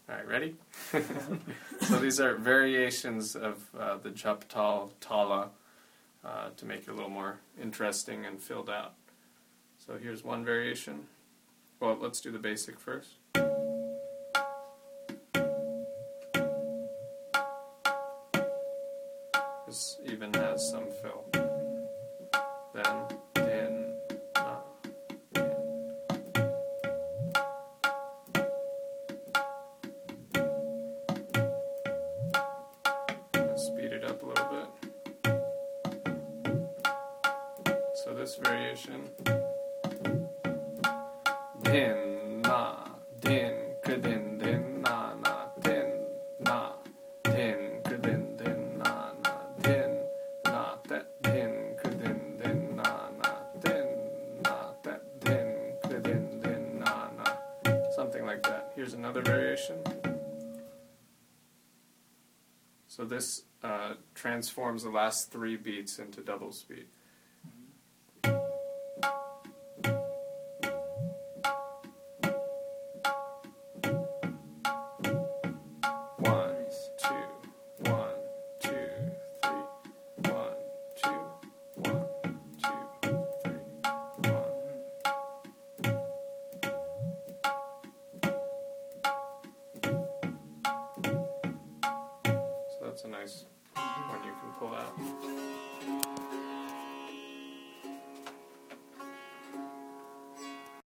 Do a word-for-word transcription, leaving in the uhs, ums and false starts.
All right, ready? So these are variations of uh, the jap tal tala uh, to make it a little more interesting and filled out. So here's one variation. Well, let's do the basic first. This even has some fill. Then, din, na, din. Let's speed it up a little bit. So this variation, din, na, din, ka-din, din, na, na, din, na, din, ka-din, din, na, na, din, na, that, din, ka-din, din, na, na, din, na, that, din, ka-din, din, na, na. Something like that. Here's another variation. So this uh, transforms the last three beats into double speed. One, two, one, two, three. One, two, one, two, three, one. So that's a nice one you can pull out.